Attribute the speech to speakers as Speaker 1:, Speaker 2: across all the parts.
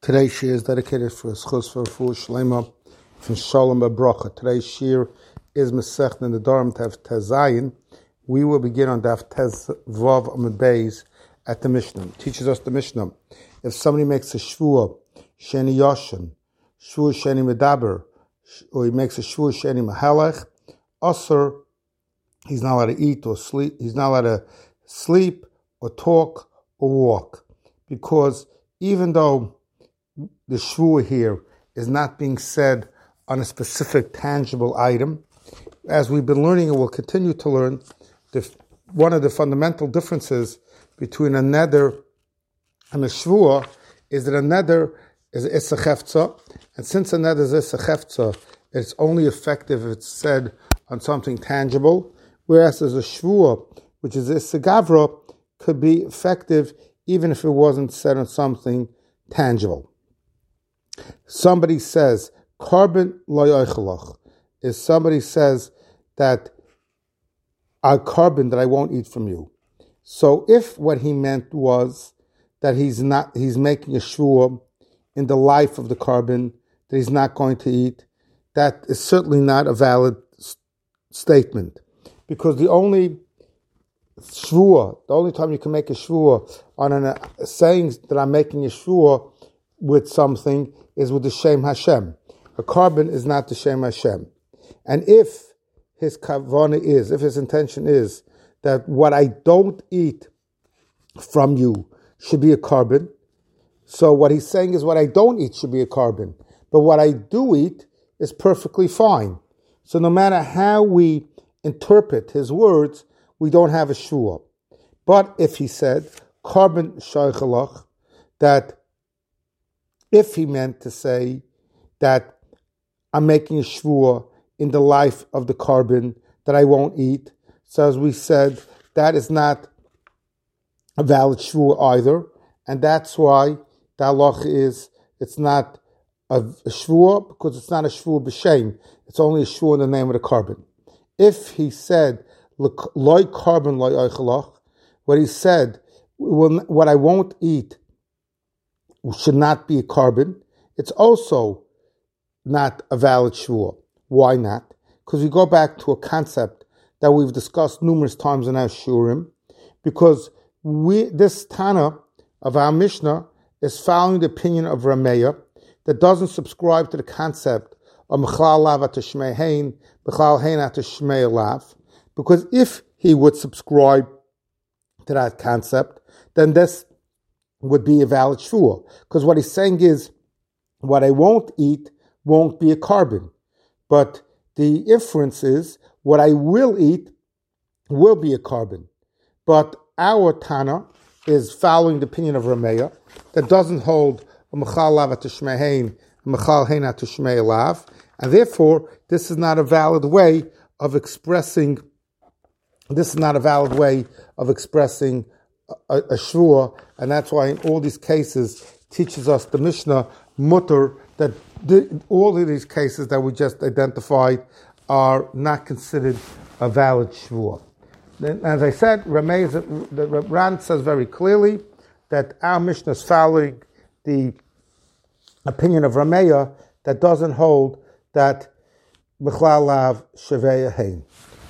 Speaker 1: Today's shir is dedicated for Schus for Shlema from Shalom Babracha. Today's shir is Masech in the Dharm Tev Tezayin. We will begin on Daf Tez Vav Amud Beis at the Mishnah. It teaches us the Mishnah. If somebody makes a shvua sheni yoshin, shvua sheni medaber, or he makes a shvua sheni mahalech, asur, he's not allowed to eat or sleep. He's not allowed to sleep or talk or walk, because even though the shvua here is not being said on a specific tangible item, as we've been learning and will continue to learn, one of the fundamental differences between a neder and a shvua is that a neder is a chefza, and since a neder is a chefza, it's only effective if it's said on something tangible, whereas as a shvua, which is a gavra, could be effective even if it wasn't said on something tangible. Somebody says, carbon lo yoichelach, is somebody says that a carbon that I won't eat from you. So if what he meant was that he's making a shvua in the life of the carbon that he's not going to eat, that is certainly not a valid statement, because the only time you can make a shvua on saying that I'm making a shvua with something is with the Shem Hashem. A carbon is not the Shem Hashem. And if his kavanah is, if his intention is that what I don't eat from you should be a carbon, so what he's saying is what I don't eat should be a carbon, but what I do eat is perfectly fine. So no matter how we interpret his words, we don't have a shvua. But if he said, carbon shaykhalach, that if he meant to say that I'm making a shvua in the life of the carbon that I won't eat, so as we said, that is not a valid shvua either, and that's why the halach is it's not a shvua, because it's not a shvua b'shem, it's only a shvua in the name of the carbon. If he said loy carbon loy oichelach, what he said, what I won't eat should not be a carbon, it's also not a valid shvua. Why not? Because we go back to a concept that we've discussed numerous times in our shurim, because this Tana of our Mishnah is following the opinion of Rameya that doesn't subscribe to the concept of Mechlal Lav at Shmei Hein, Mechlal Hein at Shmei Lav, because if he would subscribe to that concept, then this would be a valid shvua. Because what he's saying is, what I won't eat won't be a carbon. But the inference is, what I will eat will be a carbon. But our Tana is following the opinion of Rameya that doesn't hold a Mechal Lav at Shmei Hein, a Mechal Hein at Shmei Lav, and therefore this is not a valid way of expressing. This is not a valid way of expressing a shvua, and that's why in all these cases teaches us the Mishnah mutter that all of these cases that we just identified are not considered a valid shvua. Then, as I said, the Ran says very clearly that our Mishnah is following the opinion of Rameya that doesn't hold that B'chlal Lav Shavei Hein.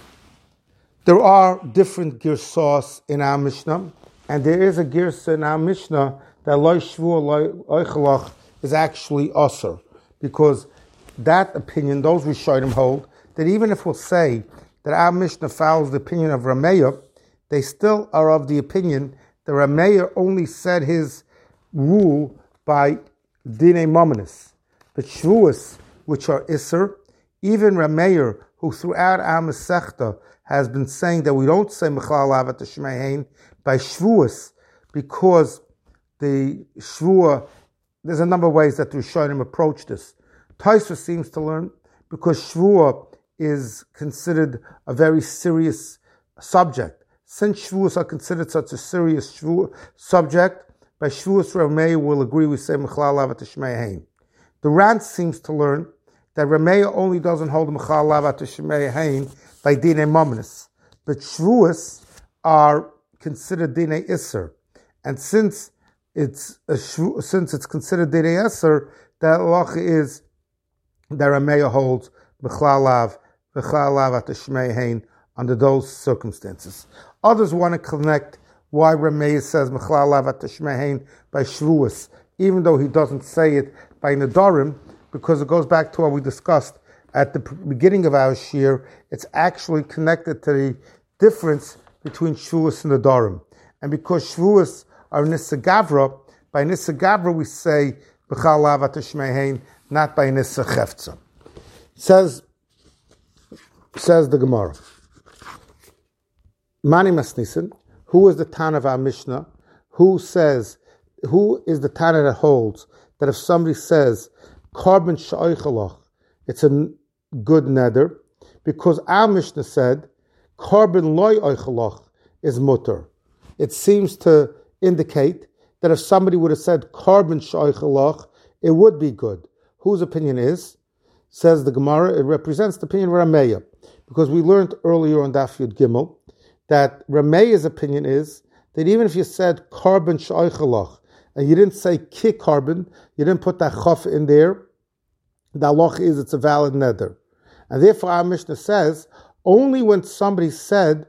Speaker 1: There are different girsas in our Mishnah, and there is a girsa in our Mishnah that loy shvua loy oichelach is actually asur, because that opinion, those Rishonim hold that even if we'll say that our Mishnah follows the opinion of Rameya, they still are of the opinion that Rameya only said his rule by dinei mominus, but shvuas, which are isser, even Rameya, who throughout our Masechta has been saying that we don't say Mechlal Lav at Shmei Hein by shvuas, because the shvua, there's a number of ways that the Rishonim approach this. Tosfos seems to learn because shvua is considered a very serious subject. Since shvuas are considered such a serious subject, by shvuas Rameya will agree we say Mechlal Lav at Shmei Hein. The Ran seems to learn that Rameya only doesn't hold Mechlal Lav at Shmei Hein by dinei mominus, but shvuas are considered dinei isser, and since since it's considered Direi Eser, the halacha is that Rameya holds B'chlalav at the Shmei Hain under those circumstances. Others want to connect why Rameya says B'chlalav at the Shmei Hain by Shvuas, even though he doesn't say it by Nedarim, because it goes back to what we discussed at the beginning of our shir. It's actually connected to the difference between Shvuas and Nedarim. And because Shvuas are Nissa Gavra, by Nissa Gavra we say B'chalav at Shmei Hain, not by Nissa Chefza. Says the Gemara, Mani Masnisin, who is the Tan of our Mishnah? Who is the Tana that holds that if somebody says Korban Sha'ichalach, it's a good neder, because our Mishnah said Korban Loy Oichalach is mutter. It seems to indicate that if somebody would have said Korban Sha'ichalach, it would be good. Whose opinion is? Says the Gemara, it represents the opinion of Rameya, because we learned earlier on Daf Yud Gimel that Rameya's opinion is that even if you said Korban Sha'ichalach and you didn't say Ki Korban, you didn't put that Chaf in there, the halacha is it's a valid neder. And therefore our Mishnah says, only when somebody said,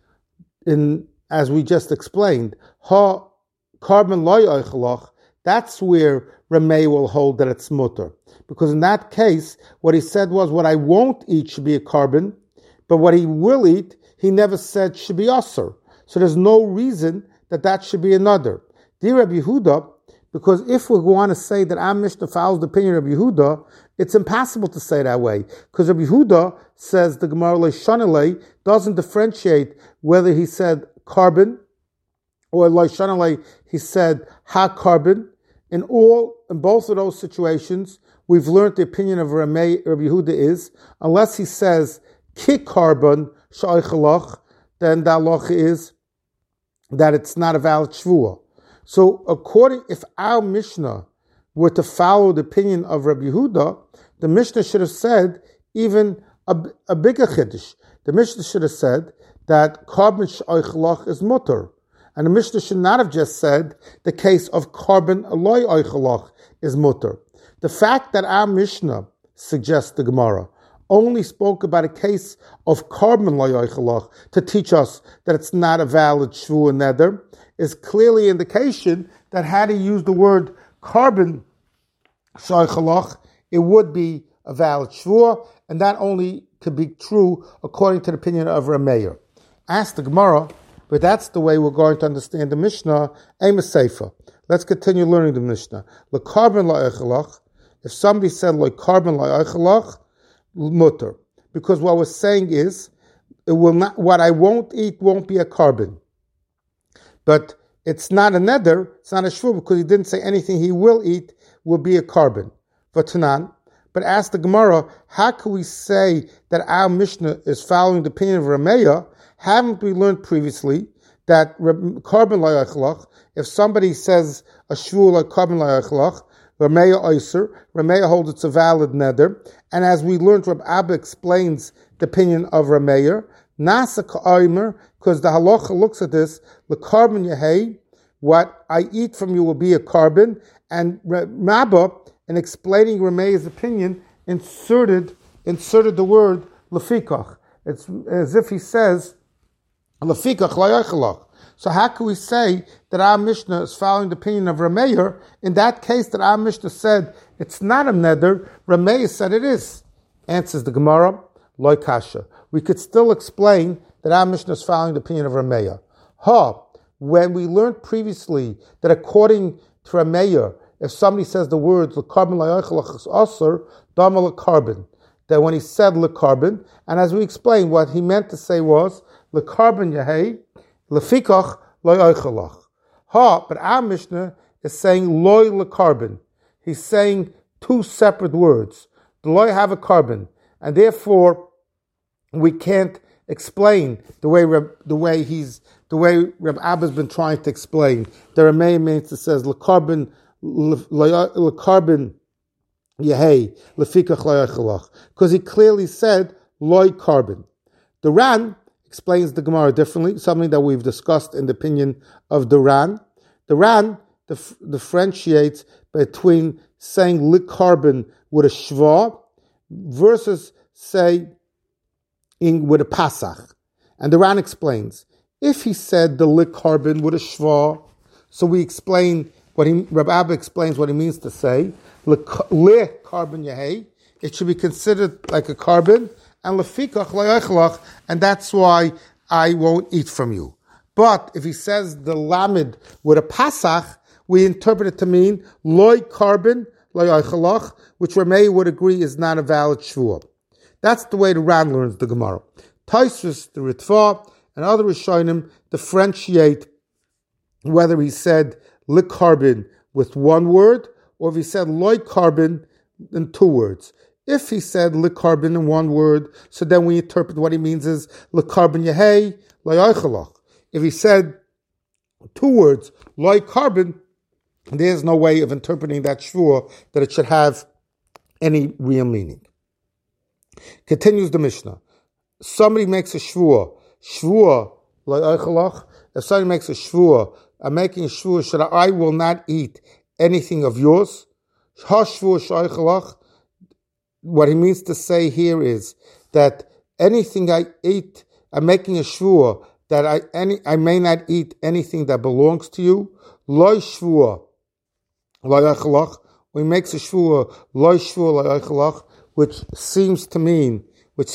Speaker 1: as we just explained, Ha Korban Loy Oichalach, that's where Rameh will hold that it's mutter. Because in that case, what he said was, what I won't eat should be a korban, but what he will eat, he never said should be asur. So there's no reason that should be another. Dear Rabbi Yehuda, because if we want to say that our Mishnah follows the opinion of Rabbi Yehuda, it's impossible to say that way. Because Rabbi Yehuda says the Gemara Leishanalei doesn't differentiate whether he said korban or Leishanalei he said ha korban. In both of those situations, we've learned the opinion of Rabbi Yehuda is, unless he says ki korban sha'ichalach, then the halacha is that it's not a valid shvuah. So if our Mishnah were to follow the opinion of Rabbi Yehuda, the Mishnah should have said even a bigger chiddush. The Mishnah should have said that korban sha'ichalach is mutter. And the Mishnah should not have just said the case of korban loy oichalach is mutter. The fact that our Mishnah suggests the Gemara only spoke about a case of korban loy oichalach to teach us that it's not a valid shvuah neder is clearly indication that had he used the word korban sha'ichalach, it would be a valid shvuah, and that only could be true according to the opinion of Rameir. Ask the Gemara, but that's the way we're going to understand the Mishnah, Amos Sefer. Let's continue learning the Mishnah. L'korban la'echalach, if somebody said l'korban la'echalach, mutter. Because what we're saying is, it will not. What I won't eat won't be a korban. But it's not a neder, it's not a shvuah, because he didn't say anything he will eat will be a korban. V'tanan. But ask the Gemara, how can we say that our Mishnah is following the opinion of Rameya? Haven't we learned previously that korban la'echalach, if somebody says a shvuah like korban la'echalach, Rameya oiser, Rameya holds it's a valid neder, and as we learned, Reb Abba explains the opinion of Rameya, nasa ka'omer, because the halacha looks at this, l'korban yehei, what I eat from you will be a korban, and Rabba, in explaining Rameya's opinion, inserted the word lefikach. It's as if he says, lefikach la'echalach. So how can we say that our Mishnah is following the opinion of Rameir? In that case that our Mishnah said it's not a neder, Rameir said it is. Answers the Gemara, loy kasha. We could still explain that our Mishnah is following the opinion of Rameir. When we learned previously that according to Rameir, if somebody says the words l'korban la'echalach is asur, dama l'korban, that when he said l'korban, and as we explained, what he meant to say was l'korban yahei, lefikach loy oichalach. But our Mishnah is saying loy l'korban. He's saying two separate words. The loy have a korban, and therefore we can't explain the way Reb Abba's been trying to explain. The Rameh means it says l'korban yehei lefikach loy oichalach, because he clearly said loy korban. The Ran explains the Gemara differently, something that we've discussed in the opinion of the Ran. The Ran differentiates between saying likarbin with a shva versus saying with a pasach. And the Ran explains, if he said the likarbin with a shva, so we explain Rabbi Abba explains what he means to say, likarbin yahei, it should be considered like a carbon, and lefikach laichlach, and that's why I won't eat from you. But if he says the lamed with a pasach, we interpret it to mean loy carbon laichlach, which Rameh would agree is not a valid shvuah. That's the way the Ran learns the Gemara. Tosfos, the Ritva, and other Rishonim differentiate whether he said likarbin with one word or if he said loy carbon in two words. If he said likarbin in one word, so then we interpret what he means is likarbin yahei laichlach. If he said two words, loy carbon, there's no way of interpreting that shvuah that it should have any real meaning. Continues the Mishnah. Somebody makes a shvuah loy eichelach. If somebody makes a shvuah, I'm making a shvuah, I will not eat anything of yours. Ha shvuah sheichelach. What he means to say here is that anything I eat, I'm making a shvuah that I may not eat anything that belongs to you. Loy shvuah loy eichelach. He makes a shvuah loy shvuah loy eichelach, which seems to mean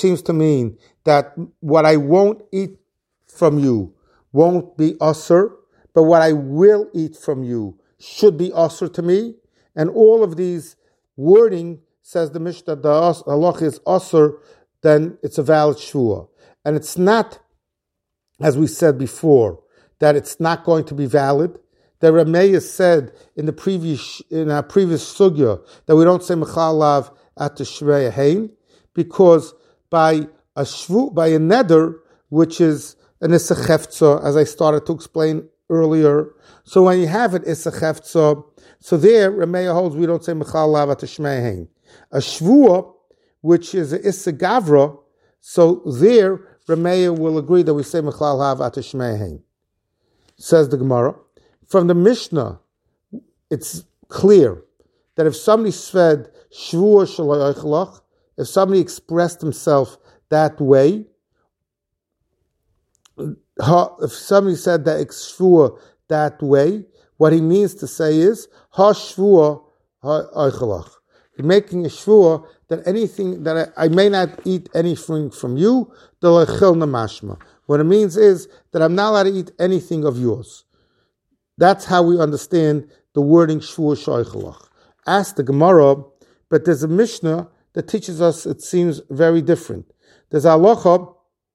Speaker 1: that what I won't eat from you won't be usher, but what I will eat from you should be usher to me. And all of these wording says the Mishnah, the halach is usher, then it's a valid shvuah. And it's not, as we said before, that it's not going to be valid. The Rameh said in our previous sugya that we don't say mechalav at the shvei hein, because by a neder, which is an isachefza, as I started to explain earlier. So when you have an isachefza, so there Rameh holds we don't say mechalav at the shvei hein. A shvuah, which is an isagavra, so there Rameh will agree that we say mechlal hav at shmei hein. Says the Gemara. From the Mishnah, it's clear that if somebody said shvuah shaloi eichelach, if somebody expressed himself that way, if somebody said that shvuah that way, what he means to say is ha shvuah ha eichelach. He's making a shvuah that anything that I may not eat anything from you, the lechil namashma. What it means is that I'm not allowed to eat anything of yours. That's how we understand the wording shvuah sheichelach. Ask the Gemara, but there's a Mishnah that teaches us it seems very different. There's a halacha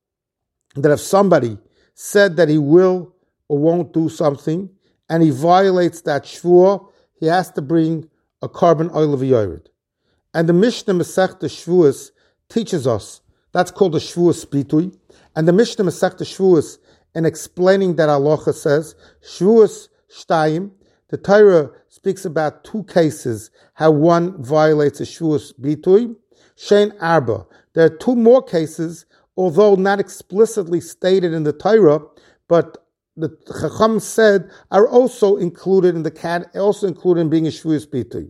Speaker 1: that if somebody said that he will or won't do something and he violates that shvuah, he has to bring a carbon oil of yored. And the Mishnah Masechta Shvuas teaches us, that's called the Shvuas Bitui, and the Mishnah Masechta Shvuas, in explaining that halacha says, Shvuas Shtayim, the Torah speaks about two cases, how one violates a Shvuas Bitui, Shein Arba. There are two more cases, although not explicitly stated in the Torah, but the Chacham said are also included in being a Shvuas Bitui.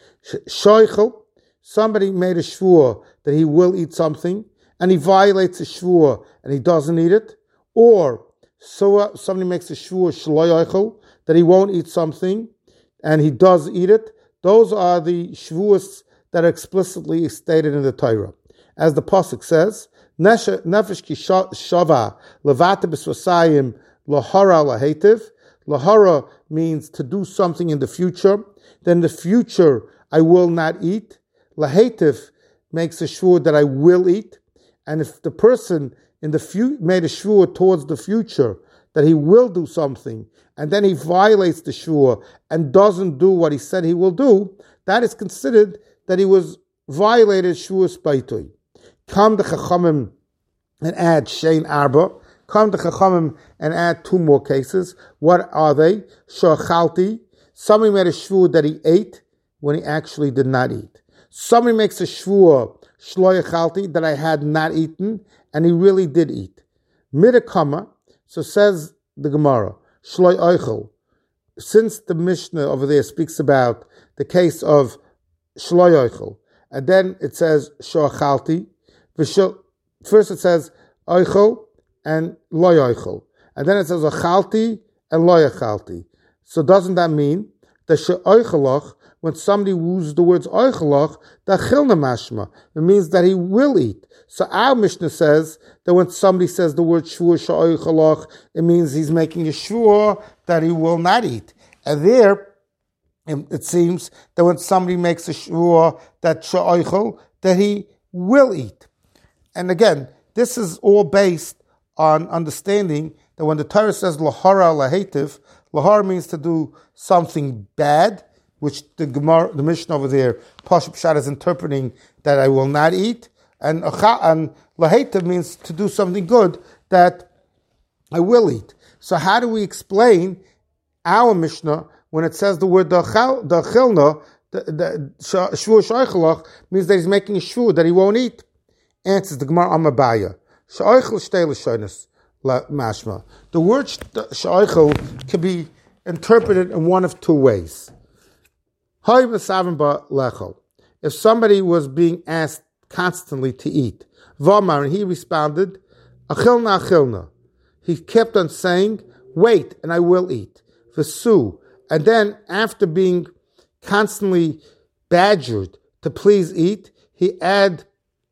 Speaker 1: Shoichel, somebody made a shvuah that he will eat something, and he violates a shvuah and he doesn't eat it, or so somebody makes a shvuah shlo yochel that he won't eat something and he does eat it. Those are the shvuahs that are explicitly stated in the Torah, as the pasuk says, "Nefesh ki shava levate b'svasayim lahara lahetiv." Lahara means to do something in the future. Then the future I will not eat. Lahetiv makes a shvuah that I will eat, and if the person in the made a shvuah towards the future that he will do something, and then he violates the shvuah and doesn't do what he said he will do, that is considered that he was violated shvuas baitui. Come the chachamim and add shein arba. Come the chachamim and add two more cases. What are they? Shochalti. Somebody made a shvuah that he ate when he actually did not eat. Somebody makes a shvuah, shlo yechalti, that I had not eaten, and he really did eat. Midakama, so says the Gemara, shlo eichel, since the Mishnah over there speaks about the case of shlo yochel, and then it says shoachalti, first it says oichel and lo yochel, and then it says achalti and lo yachalti. So doesn't that mean that she'oichelach, when somebody uses the words oichelach, that chilna mashma, it means that he will eat. So our Mishnah says that when somebody says the word shvur she'oichelach, it means he's making a shvur that he will not eat. And there, it seems that when somebody makes a shvur that she'oichel, that he will eat. And again, this is all based on understanding that when the Torah says lahara lahetiv, lahara means to do something bad, which the Mishnah over there, Pashup Pshat, is interpreting that I will not eat, and lahetiv means to do something good that I will eat. So how do we explain our Mishnah when it says the word the chilna, the shvur she'oichelach, means that he's making a shvur that he won't eat? Answers the Gemara Amabaya. She'oichel shtei l'shonos mashma. The word she'oichel can be interpreted in one of two ways. If somebody was being asked constantly to eat, Vamar, and he responded, Achilna, achilna. He kept on saying, wait, and I will eat. Vesu. And then, after being constantly badgered to please eat, he said,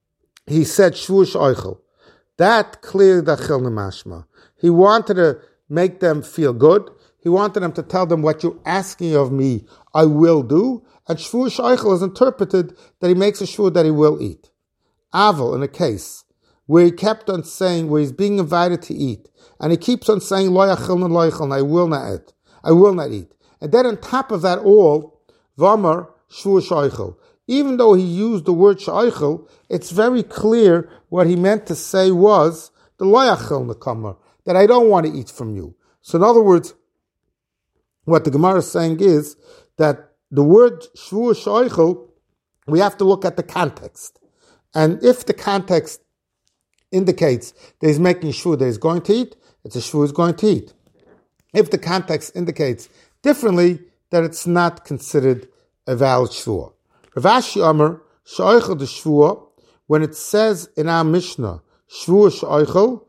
Speaker 1: Shvur she'oichel. That cleared the achilna mashma. He wanted to make them feel good. He wanted them to tell them, what you're asking of me, I will do. And shvur she'oichel is interpreted that he makes a shvur that he will eat. Aval, in a case where he kept on saying, where he's being invited to eat, and he keeps on saying, lo yachilna lo yachilna, I will not eat. I will not eat. And then on top of that all, vamar shvur she'oichel. Even though he used the word she'oichel, it's very clear what he meant to say was, the lo yachilna kamar, that I don't want to eat from you. So in other words, what the Gemara is saying is that the word shvur she'oichel, we have to look at the context. And if the context indicates that he's making a shvur that he's going to eat, it's a shvur he's going to eat. If the context indicates differently, that it's not considered a valid shvur. Rav Ashi Amar, she'oichel the shvur, when it says in our Mishnah, shvur she'oichel,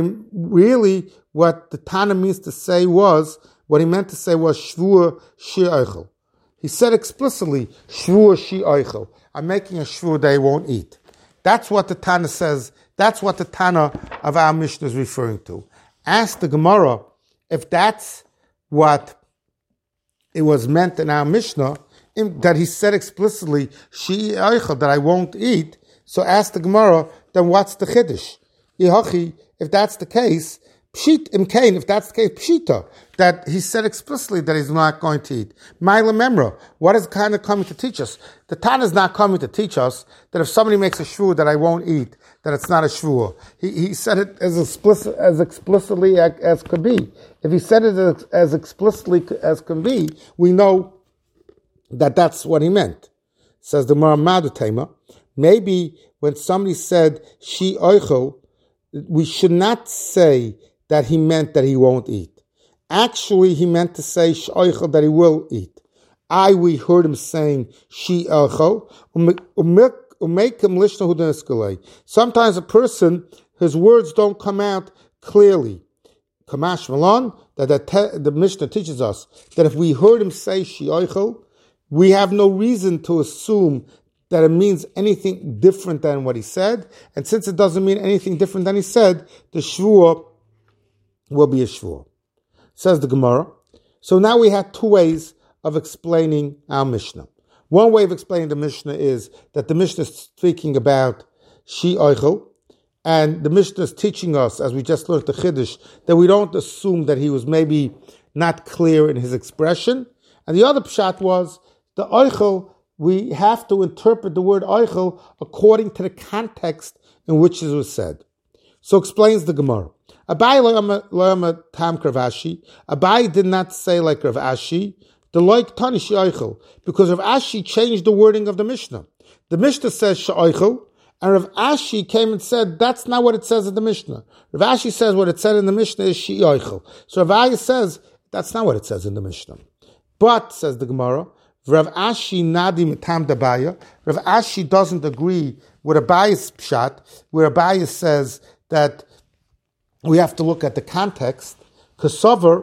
Speaker 1: what the Tana means to say was, what he meant to say was shvur she'oichel. He said explicitly, shvur she'oichel. I'm making a shvur that he won't eat. That's what the Tana says. That's what the Tana of our Mishnah is referring to. Ask the Gemara if that's what it was meant in our Mishnah, that he said explicitly, she'oichel, that I won't eat. So ask the Gemara, then what's the chiddush? If that's the case, pshit imkain, if that's the case, pshita, that he said explicitly that he's not going to eat. Ma'ila memra, what is kind of coming to teach us? The Tana is not coming to teach us that if somebody makes a shvur that I won't eat, that it's not a shvur. He said it as explicitly as could be. If he said it as explicitly as can be, we know that that's what he meant. Says the Maramadu Tema, maybe when somebody said she'oichel, we should not say that he meant that he won't eat. Actually, he meant to say she'oichel, that he will eat. We heard him saying she'oichel, sometimes a person, his words don't come out clearly. Kamash Malon, that the Mishnah teaches us that if we heard him say she'oichel, we have no reason to assume that it means anything different than what he said. And since it doesn't mean anything different than he said, the shvur will be a shvur. Says the Gemara. So now we have two ways of explaining our Mishnah. One way of explaining the Mishnah is that the Mishnah is speaking about she'oichel, and the Mishnah is teaching us, as we just learned the Chiddush, that we don't assume that he was maybe not clear in his expression. And the other pshat was the oichel, we have to interpret the word oichel according to the context in which it was said. So explains the Gemara. Abai tam Rav Ashi. Abai did not say like Rav Ashi, the loik tani she'oichel, because Rav Ashi changed the wording of the Mishnah. The Mishnah says she'oichel, and Rav Ashi came and said, that's not what it says in the Mishnah. Rav Ashi says what it said in the Mishnah is she'oichel. So Rav Ashi says, That's not what it says in the Mishnah. But, says the Gemara, Rav Ashi Nadi Mitam Dabaya. Rav Ashi doesn't agree with Abaya's pshat, where Abaya says that we have to look at the context. Because by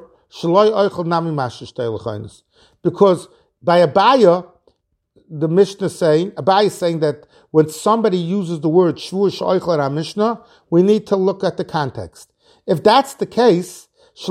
Speaker 1: Abaya, the Mishnah Abaya is saying that when somebody uses the word Shvu Sh'oichel in our Mishnah, we need to look at the context. If that's the case, so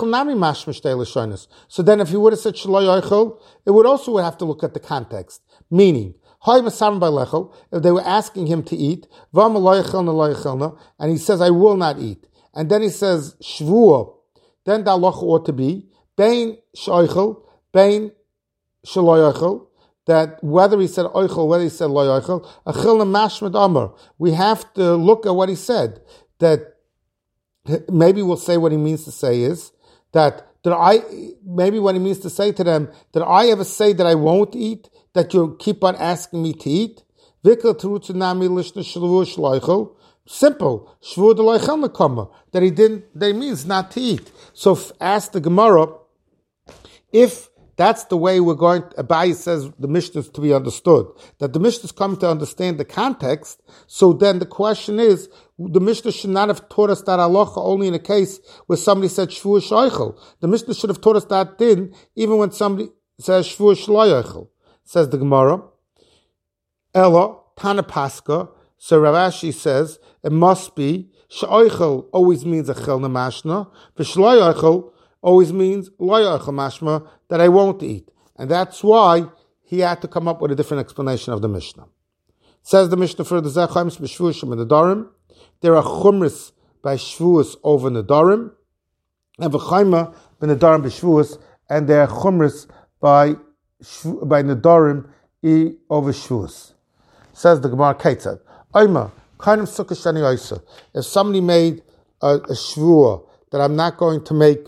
Speaker 1: then if he would have said Shaloi Oichel, it would also have to look at the context. Meaning, if they were asking him to eat, and he says, I will not eat. And then he says, Shvuah, then the halacha ought to be, Bein Sh'oichel, Bein Shaloi Oichel, that whether he said Oichel, whether he said Lo Oichel, Achil Mashmad Amar, we have to look at what he said, that maybe we'll say what he means to say is that maybe what he means to say to them, did I ever say that I won't eat, that you keep on asking me to eat? Simple. That he means not to eat. So ask the Gemara, if that's the way we're going, Abaye says the Mishnah is to be understood, that the Mishnah is coming to understand the context, so then the question is, the Mishnah should not have taught us that halacha only in a case where somebody said Shvu Sh'oichel. The Mishnah should have taught us that din, even when somebody says Shvu Sh'lo. Says the Gemara, Ella, Tana Pascha, so Rav Ashi says, it must be, Sh'oichel always means a chel namashna, but Sh'lo always means Lo Yochel mashma, that I won't eat. And that's why he had to come up with a different explanation of the Mishnah. Says the Mishnah further, Zechaims b'shvushim in the Darim. There are chumris by shvuas over Nedarim, and v'chaima b'nedarim b'shvuas, and there are chumris by Nedarim over shvuas. Says the Gemara Ketzad, Oima, kainim sukkah shani oisa. If somebody made a shvua that I'm not going to make,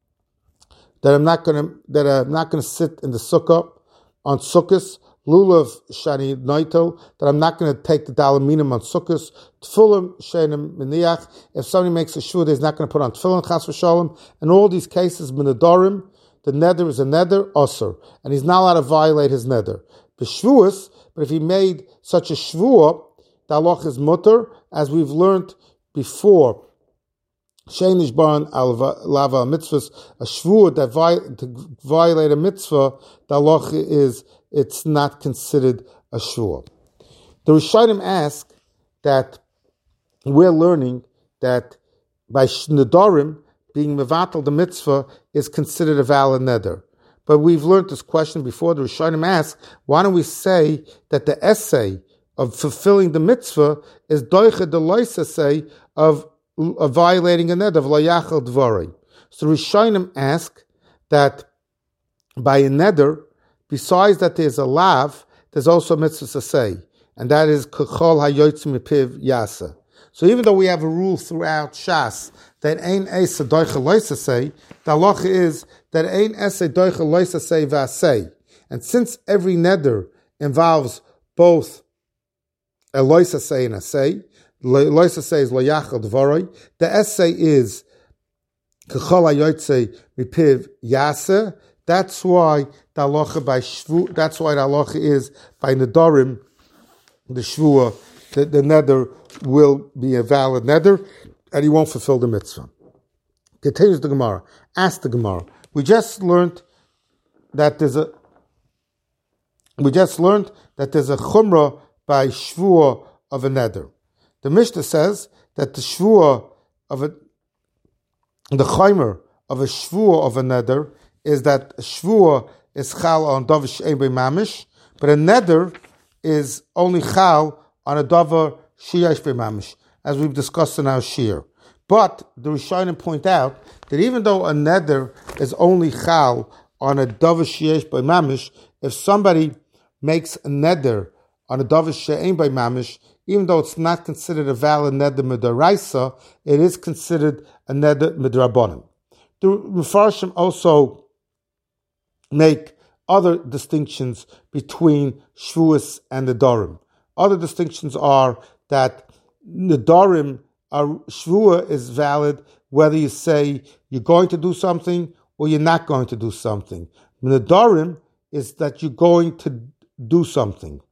Speaker 1: that I'm not going to sit in the sukkah on sukkahs, lulav shani noitel, that I'm not going to take the dalaminim on sukkahs, tefillim shenim miniach. If somebody makes a shvua, he's not going to put on tefillin chas v'shalom. In all these cases, minadorim, the nether is a nether osir, and he's not allowed to violate his nether. B'shvuas, but if he made such a shvua, the halach is mutter, as we've learned before. Sheinish baran al lava mitzvahs, a shvua that to violate a mitzvah, the halach is it's not considered a shvua. The Rishonim ask that we're learning that by nedarim being mevatel the mitzvah is considered a valid neder. But we've learned this question before. The Rishonim ask, why don't we say that the essay of fulfilling the mitzvah is doicha de lois essay of violating a neder, of lo yachal dvorei. So the Rishonim ask that by a neder, besides that there's a lav, there's also a mitzvah to say, and that is kachol hayotzim mipiv yasa. So even though we have a rule throughout Shas that ein esa doicha loisa say, the halacha is that ein esa doicha loisa say vasei. And since every neder involves both a loisa say and a say, loisa say is lo yachal dvorei, the essay is kachol hayotzim mipiv yasa. That's why the halacha by shvu. That's why the halacha is by nedarim, the shvua, the neder will be a valid neder, and he won't fulfill the mitzvah. Continues the Gemara. Ask the Gemara. We just learned that there's a chumrah by shvua of a neder. The Mishnah says that the shvua of the chaymer of a shvua of a neder is that a shvua is chal on davar she'ein bei mamish, but a neder is only chal on a davar she'yesh bei mamish, as we've discussed in our shir. But the Rishonim point out that even though a neder is only chal on a davar she'yesh bei mamish, if somebody makes a neder on a davar she'ein bei mamish, even though it's not considered a valid neder midaraisa, it is considered a neder midrabanan. The Mefarshim also make other distinctions between shvuas and nedarim. Other distinctions are that nedarim, shvua is valid whether you say you're going to do something or you're not going to do something. Nedarim is that you're going to do something.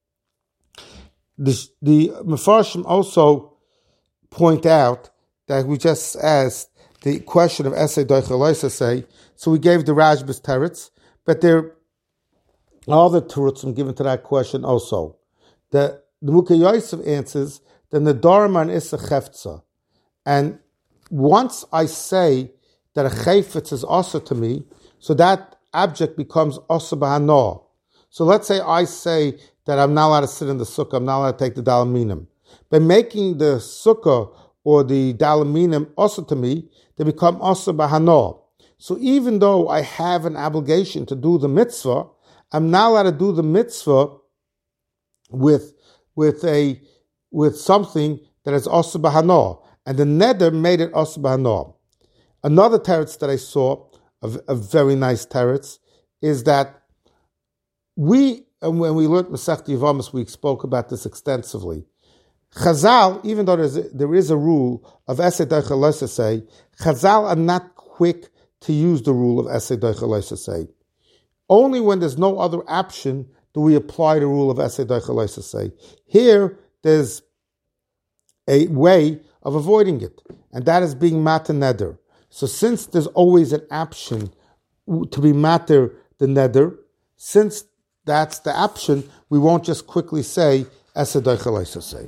Speaker 1: The Mefarshim also point out that we just asked the question of Esei Doichel say, so we gave the Rashb's teretz, but there are other terutzim given to that question also. The Mukha Yosef answers, the Nedarim an Issa Chefza. And once I say that a chayfetz is also to me, so that object becomes also b'hanor. So let's say I say that I'm not allowed to sit in the sukkah, I'm not allowed to take the dalaminim. By making the sukkah or the dalaminim also to me, they become also b'hanor. So even though I have an obligation to do the mitzvah, I'm not allowed to do the mitzvah with something that is also b'hanor. And the neder made it also b'hanor. Another teretz that I saw, a very nice teretz, is that and when we learned Masechta Yevamos, we spoke about this extensively. Chazal, even though there is a rule of Esei Doichel say, Chazal are not quick to use the rule of Esei Doichel say. Only when there's no other option do we apply the rule of Esei Doichel say. Here, there's a way of avoiding it, and that is being matter neder. So since there's always an option to be matter the neder, since that's the option, we won't just quickly say Esei Doichel say.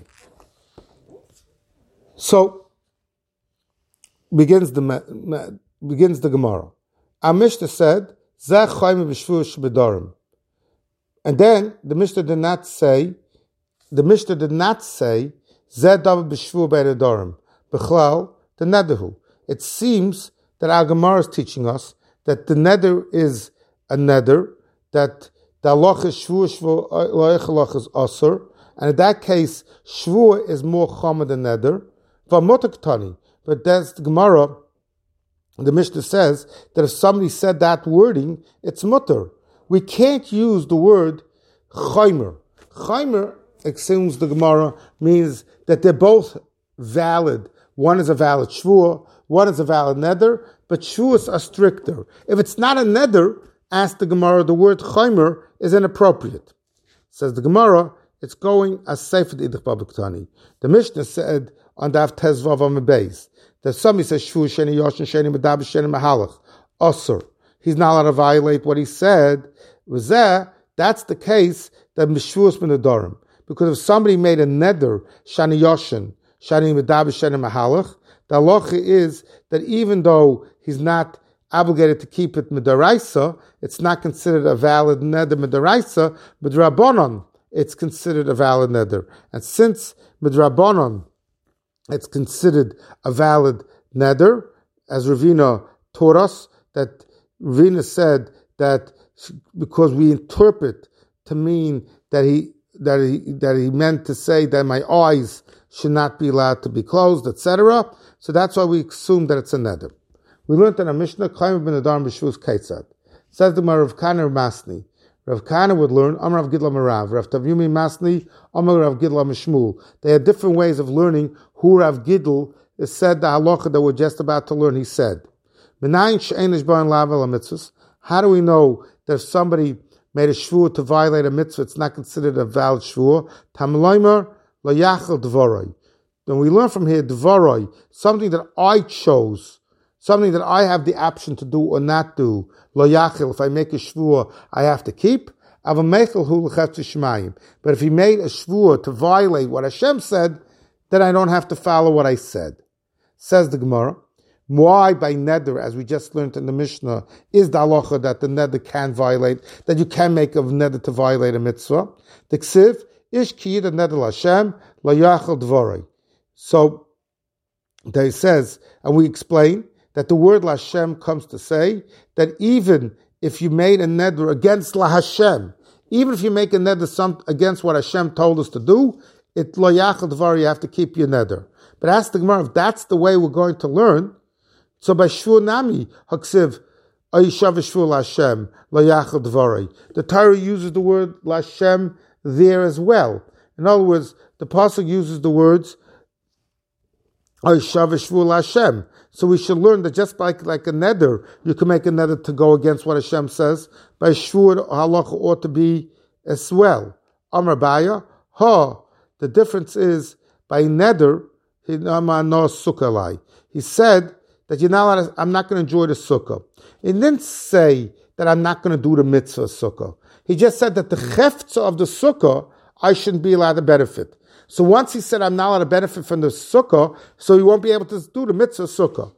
Speaker 1: So begins the Gemara. Our Mishnah said, Zeh chayim b'shvuah sheb'darim. And then the Mishnah did not say, Zeh davar b'shvuah b'nedarim. B'chlal, the nederhu. It seems that our Gemara is teaching us that the neder is a neder, that the halacha is shvuah lo'echalach is asur, and in that case, shvuah is more chomer than neder. But that's the Gemara, the Mishnah says that if somebody said that wording, it's mutter. We can't use the word chaymer. Chaymer, assumes the Gemara, means that they're both valid. One is a valid shvuah, one is a valid neder, but shvuahs are stricter. If it's not a neder, ask the Gemara, the word chaymer is inappropriate. Says the Gemara, it's going as sefer idich babuktani. The Mishnah said on Daf Tezvav on the base that somebody says shvu sheni yoshin sheni medab sheni mahalach osur. He's not allowed to violate what he said. Was there? That's the case that mishvus b'nedarim. Because if somebody made a neder shani yoshin sheni medab sheni mahalach, the halacha is that even though he's not obligated to keep it midaraisa, it's not considered a valid neder midaraisa, but rabbanon it's considered a valid neder. And since midrabanon it's considered a valid neder, as Ravina taught us, that Ravina said that because we interpret to mean that he meant to say that my eyes should not be allowed to be closed, etc. So that's why we assume that it's a neder. We learned in a Mishnah, Chaim ben Adar b'shvus keitzad. Says the Rav Kana Masni. Rav Kana would learn, Amar Rav Gidla Marav, Rav Tavyumi Masni, Amar Rav Gidla Mishmul. They had different ways of learning who Rav Gidl said the halacha that we're just about to learn. He said, how do we know that if somebody made a shvuah to violate a mitzvah, it's not considered a valid shvuah? Tamloimer lo yachal dvoroi. Then we learn from here, dvoroi, something that I chose, something that I have the option to do or not do. Lo yachil, if I make a shvuah, I have to keep. But if he made a shvuah to violate what Hashem said, then I don't have to follow what I said. Says the Gemara, why by neder, as we just learned in the Mishnah, is the halacha that the neder can violate, that you can make a neder to violate a mitzvah? The ksiv, ish ki yida neder Hashem, la yachal dvorei. So, there it says, and we explain, that the word Lashem comes to say that even if you made a neder against La Hashem, even if you make a neder against what Hashem told us to do, it lo yachal dvar, you have to keep your neder. But ask the Gemara, if that's the way we're going to learn, so by shvu nami haksiv ayishav shvu Lashem lo yachal dvar. The Torah uses the word Lashem there as well. In other words, the pasuk uses the words Hashem. So we should learn that just like a neder, you can make a neder to go against what Hashem says. By shvur, halacha ought to be as well. Amar Baya, the difference is by neder, he said that you're not allowed, I'm not going to enjoy the sukkah. He didn't say that I'm not going to do the mitzvah sukkah. He just said that the cheftza of the sukkah, I shouldn't be allowed to benefit. So once he said I'm not allowed to benefit from the sukkah, so he won't be able to do the mitzvah sukkah.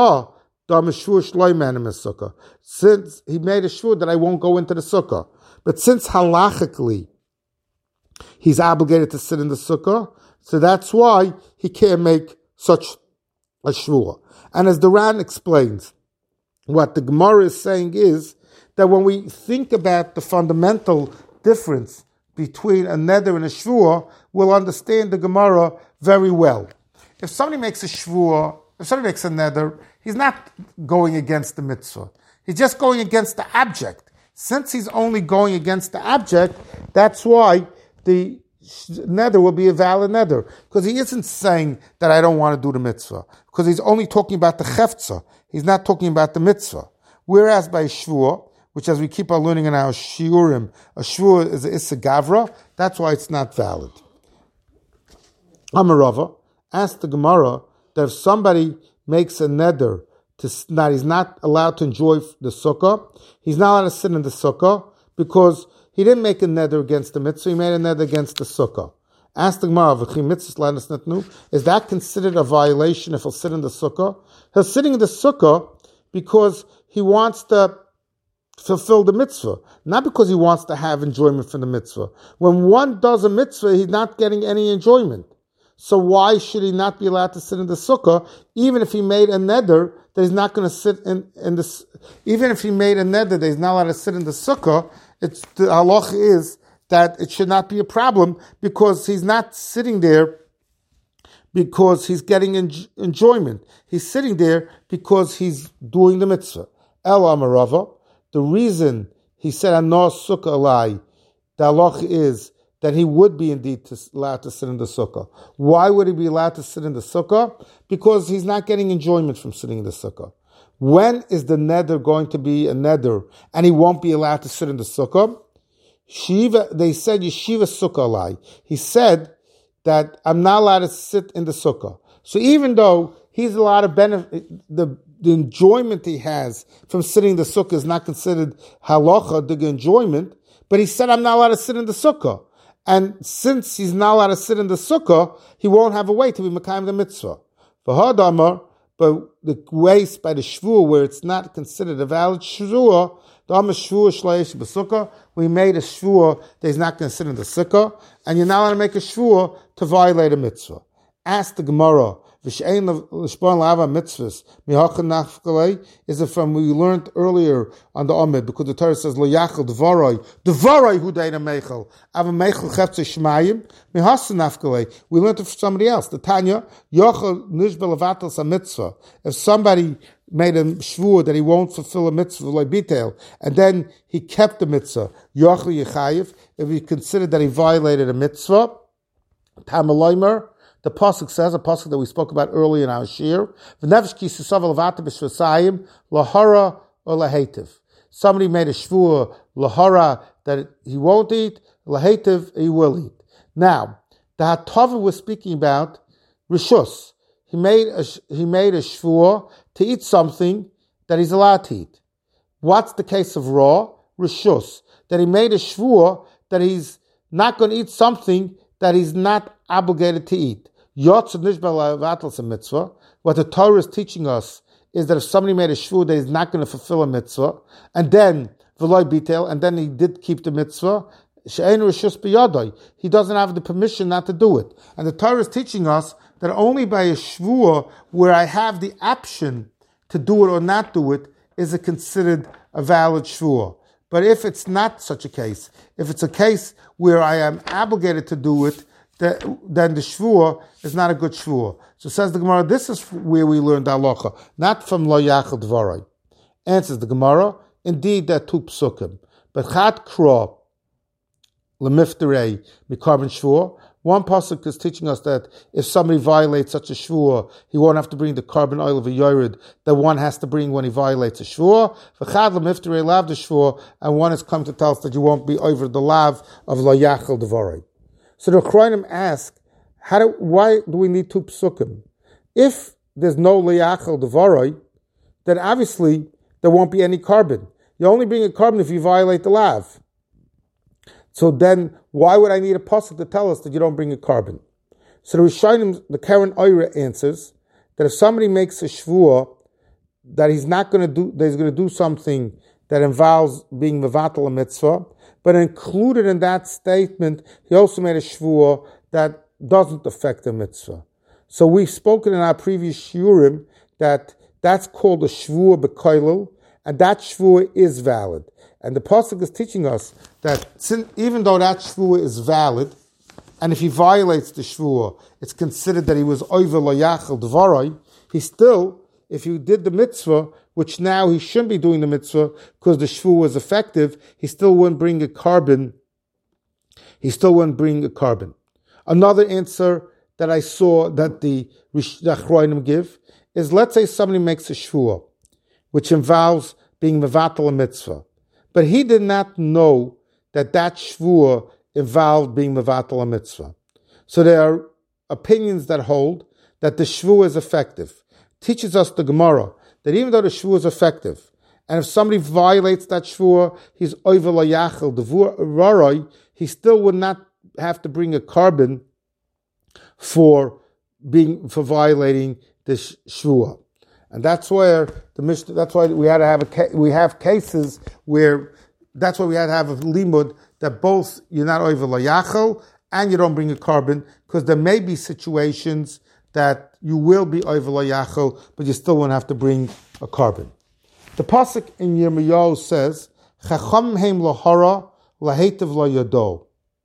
Speaker 1: Since he made a shvur that I won't go into the sukkah. But since halachically he's obligated to sit in the sukkah, so that's why he can't make such a shvur. And as the Ran explains, what the Gemara is saying is that when we think about the fundamental difference between a neder and a shvur, we'll understand the Gemara very well. If somebody makes a shvur, if somebody makes a neder, he's not going against the mitzvah. He's just going against the object. Since he's only going against the object, that's why the neder will be a valid neder. Because he isn't saying that I don't want to do the mitzvah. Because he's only talking about the cheftza. He's not talking about the mitzvah. Whereas by shvur, which as we keep on learning in our shiurim, a shvur is a issa gavra, that's why it's not valid. Amarava asked the Gemara that if somebody makes a neder that he's not allowed to enjoy the sukkah, he's not allowed to sit in the sukkah because he didn't make a neder against the mitzvah, he made a neder against the sukkah. Asked the Gemara, is that considered a violation if he'll sit in the sukkah? He's sitting in the sukkah because he wants to fulfill the mitzvah, not because he wants to have enjoyment from the mitzvah. When one does a mitzvah, he's not getting any enjoyment. So why should he not be allowed to sit in the sukkah, even if he made a neder that he's not going to sit in this? Even if he made a neder that he's not allowed to sit in the sukkah, the halach is that it should not be a problem because he's not sitting there because he's getting enjoyment. He's sitting there because he's doing the mitzvah. El Amarava, the reason he said Anor Sukkah Alai, the halach is that he would be indeed allowed to sit in the sukkah. Why would he be allowed to sit in the sukkah? Because he's not getting enjoyment from sitting in the sukkah. When is the neder going to be a neder and he won't be allowed to sit in the sukkah? They said Yeshiva Sukkah Alai. He said that I'm not allowed to sit in the sukkah. So even though he's allowed to benefit, the enjoyment he has from sitting in the sukkah is not considered halacha, the enjoyment, but he said I'm not allowed to sit in the sukkah. And since he's not allowed to sit in the sukkah, he won't have a way to be Mekayim the mitzvah. For Hadamar, but the ways by the shvur where it's not considered a valid shvur, the Amar shvur shleish b'sukkah, we made a shvur that he's not going to sit in the sukkah, and you're not allowed to make a shvur to violate a mitzvah. Ask the Gemara, is it from we learned earlier on the Amid, because the Torah says, Lo yachal dvarai hu deina meichel, ava meichel chefze shmayim, mihasa nafkalei. We learned it from somebody else. The Tanya, yochel nishbel avatel sa mitzvah. If somebody made a shvur that he won't fulfill a mitzvah like detail, and then he kept the mitzvah, yochel yechayiv, if he considered that he violated a mitzvah, Tamaloimer, the pasuk says, a pasuk that we spoke about earlier in our shir, lahara or lahetiv. Somebody made a shvur lahara that he won't eat, lahetiv he will eat. Now, the hatava we're speaking about, rishus. He made a shvur to eat something that he's allowed to eat. What's the case of raw? Rishus. That he made a shvur that he's not going to eat something that he's not obligated to eat. What the Torah is teaching us is that if somebody made a shvur that he's not going to fulfill a mitzvah, and then he did keep the mitzvah, he doesn't have the permission not to do it. And the Torah is teaching us that only by a shvur where I have the option to do it or not do it is it considered a valid shvur. But if it's not such a case, if it's a case where I am obligated to do it, then the shvur is not a good shvur. So says the Gemara, this is where we learned halacha, not from lo yachal dvarai. Answers the Gemara, indeed there are two psukim. But chat kro, lemifterei mikarben shvur. One pasuk is teaching us that if somebody violates such a shvur, he won't have to bring the carbon oil of a yored that one has to bring when he violates a shvur. V'chad lemifterei lav the shvur, and one has come to tell us that you won't be over the lav of lo yachal devarei. So the Chronim ask, why do we need two psukim? If there's no lo yachal devarei, then obviously there won't be any carbon. You only bring a carbon if you violate the lav. So then, why would I need a pasuk to tell us that you don't bring a carbon? So the Rishonim, the Karen Oira answers that if somebody makes a shvuah that he's not going to do, that he's going to do something that involves being mevatel a mitzvah, but included in that statement, he also made a shvuah that doesn't affect the mitzvah. So we've spoken in our previous shiurim that that's called a shvuah b'koilel, and that shvuah is valid. And the pasuk is teaching us that even though that shvuah is valid, and if he violates the shvuah, it's considered that he was over lo yachal devarei, he still, if he did the mitzvah, which now he shouldn't be doing the mitzvah because the shvuah was effective, he still wouldn't bring a carbon. Another answer that I saw that the Achronim give is, let's say somebody makes a shvuah, which involves being mevatel a mitzvah. But he did not know that shvuah involved being mevatel a mitzvah. So there are opinions that hold that the shvuah is effective. Teaches us the Gemara that even though the shvuah is effective, and if somebody violates that shvuah, he's over lo yachal devarei, he still would not have to bring a carbon for violating this shvuah. And that's where the Mishnah. That's why we had to have cases where that's why we had to have a limud that both you're not over lo yachal and you don't bring a carbon, because there may be situations that you will be over lo yachal, but you still won't have to bring a carbon. The pasuk in Yirmiyahu says, "Chacham heim lahara lahetiv lo yado."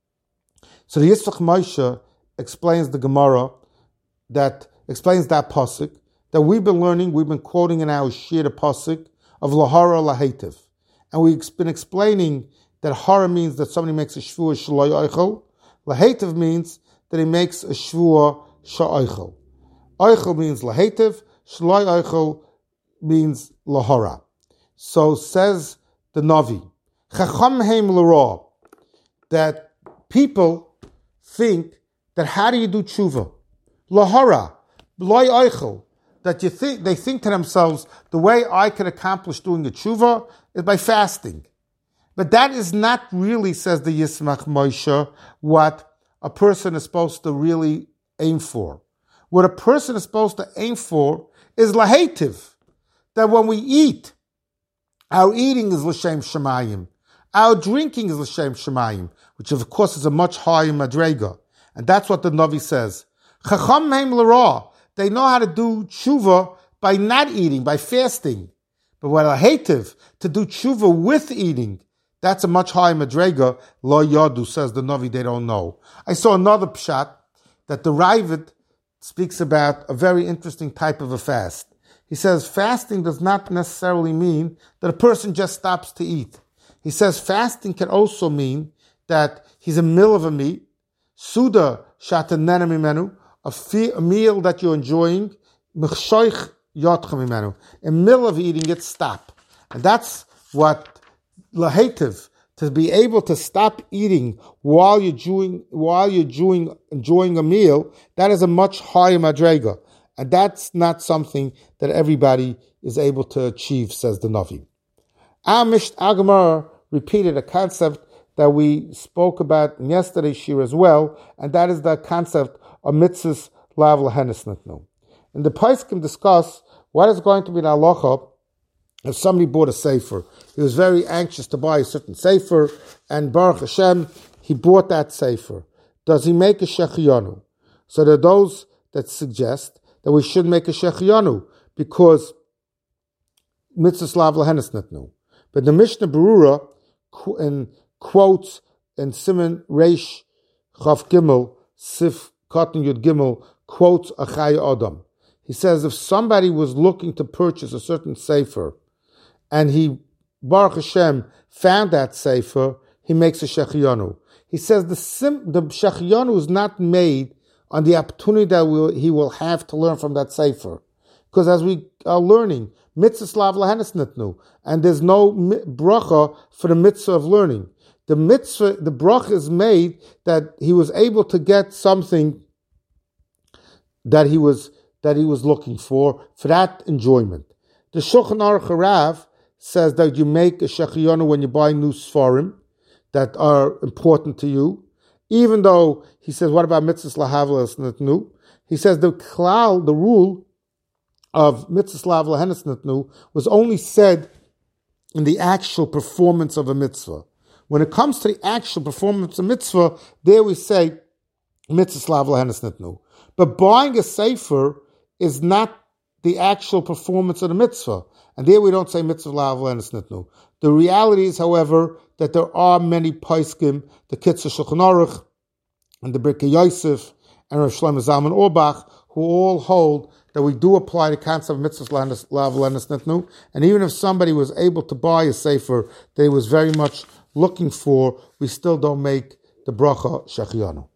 Speaker 1: So the Yitzchak Moshe explains the Gemara that explains that pasuk that we've been quoting in our shir the pasuk of lahara lahetiv, and we've been explaining that hara means that somebody makes a shvuah shelo oichel. Lahetiv means that he makes a shvuah sha'oichel. Oichel means lahetiv, shelo oichel means lahara. So says the Navi, Chacham heim l'ra, that people think that how do you do tshuva? Lahara, loy oichel, that they think to themselves, the way I can accomplish doing a tshuva is by fasting. But that is not really, says the Yismach Moshe, what a person is supposed to really aim for. What a person is supposed to aim for is lahetiv, that when we eat, our eating is l'shem shemayim, our drinking is l'shem shemayim, which of course is a much higher madrega. And that's what the Navi says. Chacham heim l'ra, they know how to do tshuva by not eating, by fasting. But what lahetiv, to do tshuva with eating, that's a much higher madrega. Lo yadu, says the Navi, they don't know. I saw another pshat that the Ravid speaks about a very interesting type of a fast. He says fasting does not necessarily mean that a person just stops to eat. He says fasting can also mean that he's a meal of a meat, suda shatanena mimenu, a meal that you're enjoying, mechshoich yotcha mimenu, a meal of eating it, stop. And that's what lahetiv, to be able to stop eating while you're enjoying a meal, that is a much higher madrega. And that's not something that everybody is able to achieve, says the Navi. Our Gemara repeated a concept that we spoke about in yesterday's shir as well, and that is the concept of mitzvahs lav lahenis nitnu. And the Poskim discuss what is going to be the halacha if somebody bought a sefer. He was very anxious to buy a certain sefer, and Baruch Hashem, he bought that sefer. Does he make a shechiyanu? So there are those that suggest that we should make a shechiyanu because mitzvahs lav lahenis nitnu. But the Mishnah Berurah quotes in Siman Reish Chav Gimel Sif Katan Yud Gimel quotes a Chaya Adam. He says if somebody was looking to purchase a certain sefer and he, Baruch Hashem, found that sefer, he makes a shechiyanu. He says the Shechianu is not made on the opportunity that he will have to learn from that sefer. Because as we are learning, mitzvah lav lahenes nitnu, and there's no bracha for the mitzvah of learning. The bracha is made that he was able to get something that he was looking for that enjoyment. The Shulchan Aruch Harav says that you make a shechianu when you buy new sfarim that are important to you, even though he says, what about mitzvahs lahavlas nitnu? He says the rule of mitzvahs lav lahenes nitnu was only said in the actual performance of a mitzvah. When it comes to the actual performance of mitzvah, there we say mitzvahs lav lahenes nitnu. But buying a sefer is not the actual performance of the mitzvah. And there we don't say mitzvah lav lahenes nitnu. The reality is, however, that there are many paiskim, the Kitzur Shulchan Aruch, and the Birkei Yosef, and Rav Shlomo Zalman Auerbach, who all hold that we do apply the concept of mitzvahs lav lahenes nitnu. And even if somebody was able to buy a sefer that he was very much looking for, we still don't make the bracha shechianu.